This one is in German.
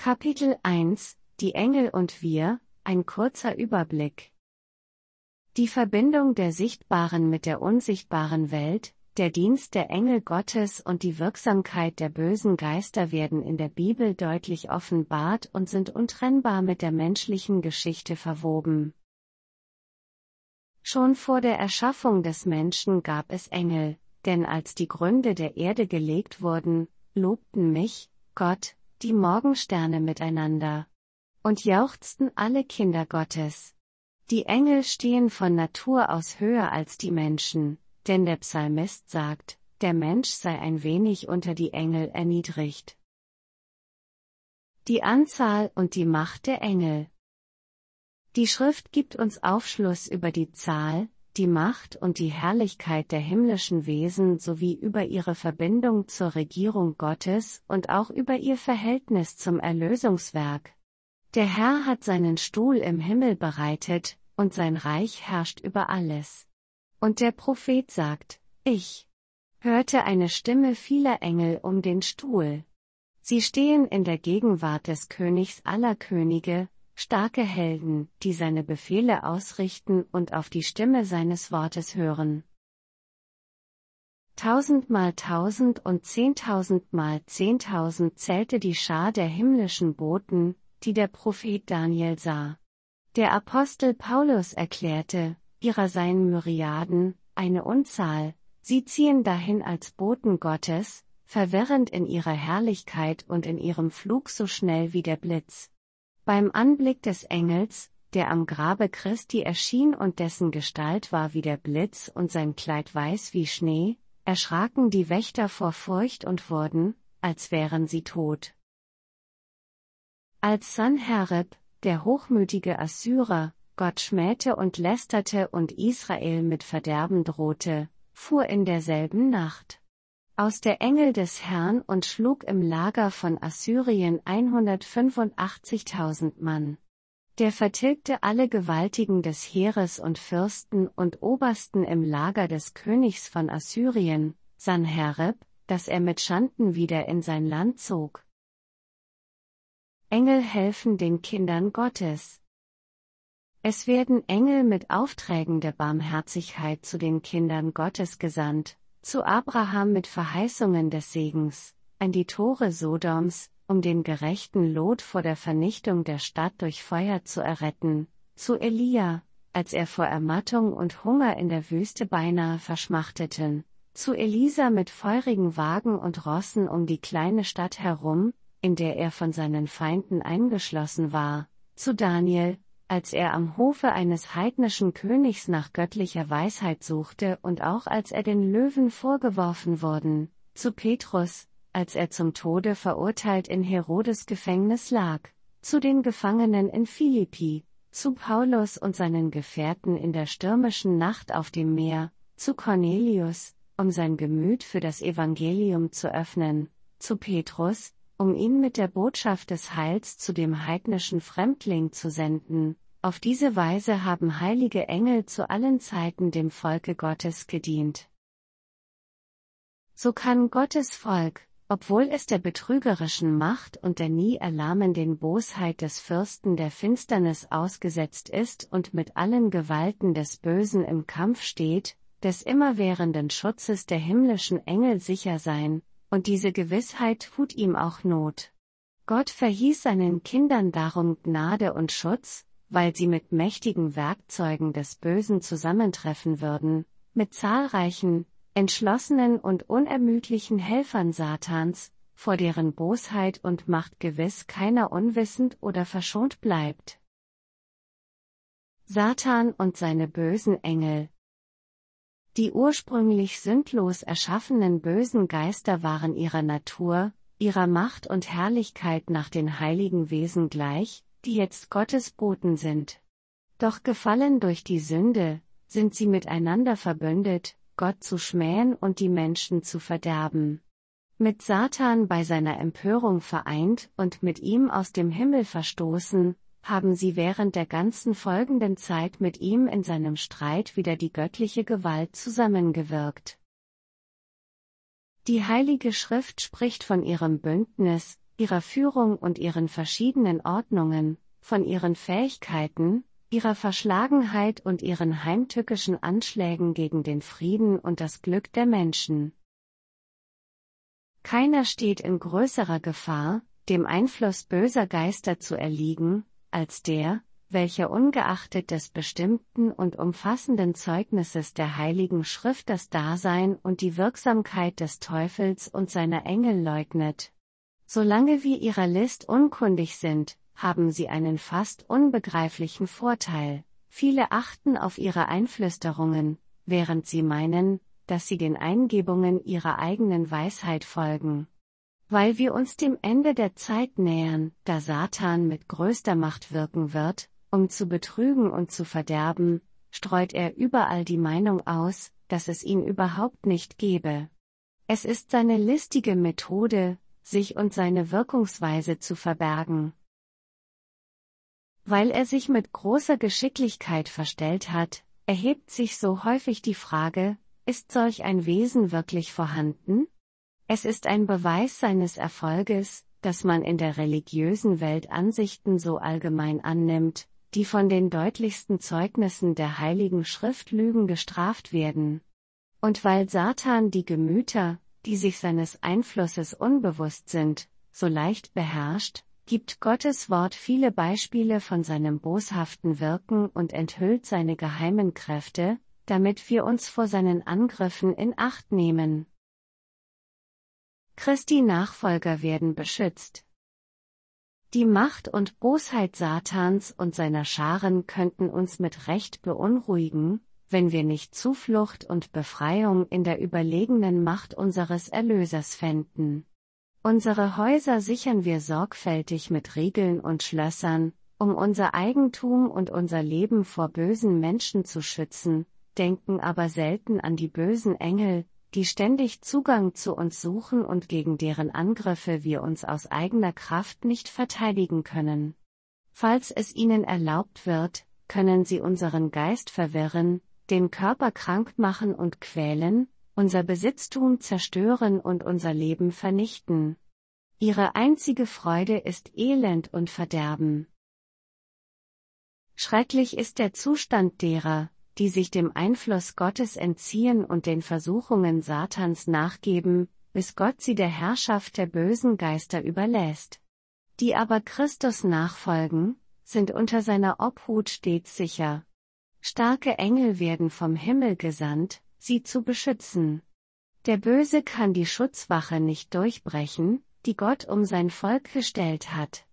Kapitel 1 – Die Engel und wir, ein kurzer Überblick. Die Verbindung der sichtbaren mit der unsichtbaren Welt, der Dienst der Engel Gottes und die Wirksamkeit der bösen Geister werden in der Bibel deutlich offenbart und sind untrennbar mit der menschlichen Geschichte verwoben. Schon vor der Erschaffung des Menschen gab es Engel, denn als die Gründe der Erde gelegt wurden, lobten mich, Gott, die Morgensterne miteinander. Und jauchzten alle Kinder Gottes. Die Engel stehen von Natur aus höher als die Menschen, denn der Psalmist sagt, der Mensch sei ein wenig unter die Engel erniedrigt. Die Anzahl und die Macht der Engel. Die Schrift gibt uns Aufschluss über die Zahl, die Macht und die Herrlichkeit der himmlischen Wesen sowie über ihre Verbindung zur Regierung Gottes und auch über ihr Verhältnis zum Erlösungswerk. Der Herr hat seinen Stuhl im Himmel bereitet, und sein Reich herrscht über alles. Und der Prophet sagt, ich hörte eine Stimme vieler Engel um den Stuhl. Sie stehen in der Gegenwart des Königs aller Könige, starke Helden, die seine Befehle ausrichten und auf die Stimme seines Wortes hören. 1000 mal 1000 und 10.000 mal 10.000 zählte die Schar der himmlischen Boten, die der Prophet Daniel sah. Der Apostel Paulus erklärte, ihrer seien Myriaden, eine Unzahl, sie ziehen dahin als Boten Gottes, verwirrend in ihrer Herrlichkeit und in ihrem Flug so schnell wie der Blitz. Beim Anblick des Engels, der am Grabe Christi erschien und dessen Gestalt war wie der Blitz und sein Kleid weiß wie Schnee, erschraken die Wächter vor Furcht und wurden, als wären sie tot. Als Sanherib, der hochmütige Assyrer, Gott schmähte und lästerte und Israel mit Verderben drohte, fuhr in derselben Nacht aus der Engel des Herrn und schlug im Lager von Assyrien 185.000 Mann. Der vertilgte alle Gewaltigen des Heeres und Fürsten und Obersten im Lager des Königs von Assyrien, Sanherib, dass er mit Schanden wieder in sein Land zog. Engel helfen den Kindern Gottes. Es werden Engel mit Aufträgen der Barmherzigkeit zu den Kindern Gottes gesandt, zu Abraham mit Verheißungen des Segens, an die Tore Sodoms, um den gerechten Lot vor der Vernichtung der Stadt durch Feuer zu erretten, zu Elia, als er vor Ermattung und Hunger in der Wüste beinahe verschmachteten, zu Elisa mit feurigen Wagen und Rossen um die kleine Stadt herum, in der er von seinen Feinden eingeschlossen war, zu Daniel, als er am Hofe eines heidnischen Königs nach göttlicher Weisheit suchte und auch als er den Löwen vorgeworfen wurden, zu Petrus, als er zum Tode verurteilt in Herodes Gefängnis lag, zu den Gefangenen in Philippi, zu Paulus und seinen Gefährten in der stürmischen Nacht auf dem Meer, zu Cornelius, um sein Gemüt für das Evangelium zu öffnen, zu Petrus, um ihn mit der Botschaft des Heils zu dem heidnischen Fremdling zu senden. Auf diese Weise haben heilige Engel zu allen Zeiten dem Volke Gottes gedient. So kann Gottes Volk, obwohl es der betrügerischen Macht und der nie erlahmenden Bosheit des Fürsten der Finsternis ausgesetzt ist und mit allen Gewalten des Bösen im Kampf steht, des immerwährenden Schutzes der himmlischen Engel sicher sein, und diese Gewissheit tut ihm auch Not. Gott verhieß seinen Kindern darum Gnade und Schutz, weil sie mit mächtigen Werkzeugen des Bösen zusammentreffen würden, mit zahlreichen, entschlossenen und unermüdlichen Helfern Satans, vor deren Bosheit und Macht gewiss keiner unwissend oder verschont bleibt. Satan und seine bösen Engel. Die ursprünglich sündlos erschaffenen bösen Geister waren ihrer Natur, ihrer Macht und Herrlichkeit nach den heiligen Wesen gleich, die jetzt Gottes Boten sind. Doch gefallen durch die Sünde, sind sie miteinander verbündet, Gott zu schmähen und die Menschen zu verderben. Mit Satan bei seiner Empörung vereint und mit ihm aus dem Himmel verstoßen, haben sie während der ganzen folgenden Zeit mit ihm in seinem Streit wider die göttliche Gewalt zusammengewirkt. Die Heilige Schrift spricht von ihrem Bündnis, ihrer Führung und ihren verschiedenen Ordnungen, von ihren Fähigkeiten, ihrer Verschlagenheit und ihren heimtückischen Anschlägen gegen den Frieden und das Glück der Menschen. Keiner steht in größerer Gefahr, dem Einfluss böser Geister zu erliegen, als der, welcher ungeachtet des bestimmten und umfassenden Zeugnisses der Heiligen Schrift das Dasein und die Wirksamkeit des Teufels und seiner Engel leugnet. Solange wir ihrer List unkundig sind, haben sie einen fast unbegreiflichen Vorteil. Viele achten auf ihre Einflüsterungen, während sie meinen, dass sie den Eingebungen ihrer eigenen Weisheit folgen. Weil wir uns dem Ende der Zeit nähern, da Satan mit größter Macht wirken wird, um zu betrügen und zu verderben, streut er überall die Meinung aus, dass es ihn überhaupt nicht gebe. Es ist seine listige Methode, sich und seine Wirkungsweise zu verbergen. Weil er sich mit großer Geschicklichkeit verstellt hat, erhebt sich so häufig die Frage, ist solch ein Wesen wirklich vorhanden? Es ist ein Beweis seines Erfolges, dass man in der religiösen Welt Ansichten so allgemein annimmt, die von den deutlichsten Zeugnissen der Heiligen Schrift Lügen gestraft werden. Und weil Satan die Gemüter, die sich seines Einflusses unbewusst sind, so leicht beherrscht, gibt Gottes Wort viele Beispiele von seinem boshaften Wirken und enthüllt seine geheimen Kräfte, damit wir uns vor seinen Angriffen in Acht nehmen. Christi Nachfolger werden beschützt. Die Macht und Bosheit Satans und seiner Scharen könnten uns mit Recht beunruhigen, wenn wir nicht Zuflucht und Befreiung in der überlegenen Macht unseres Erlösers fänden. Unsere Häuser sichern wir sorgfältig mit Riegeln und Schlössern, um unser Eigentum und unser Leben vor bösen Menschen zu schützen, denken aber selten an die bösen Engel, die ständig Zugang zu uns suchen und gegen deren Angriffe wir uns aus eigener Kraft nicht verteidigen können. Falls es ihnen erlaubt wird, können sie unseren Geist verwirren, den Körper krank machen und quälen, unser Besitztum zerstören und unser Leben vernichten. Ihre einzige Freude ist Elend und Verderben. Schrecklich ist der Zustand derer, die sich dem Einfluss Gottes entziehen und den Versuchungen Satans nachgeben, bis Gott sie der Herrschaft der bösen Geister überlässt. Die aber Christus nachfolgen, sind unter seiner Obhut stets sicher. Starke Engel werden vom Himmel gesandt, sie zu beschützen. Der Böse kann die Schutzwache nicht durchbrechen, die Gott um sein Volk gestellt hat.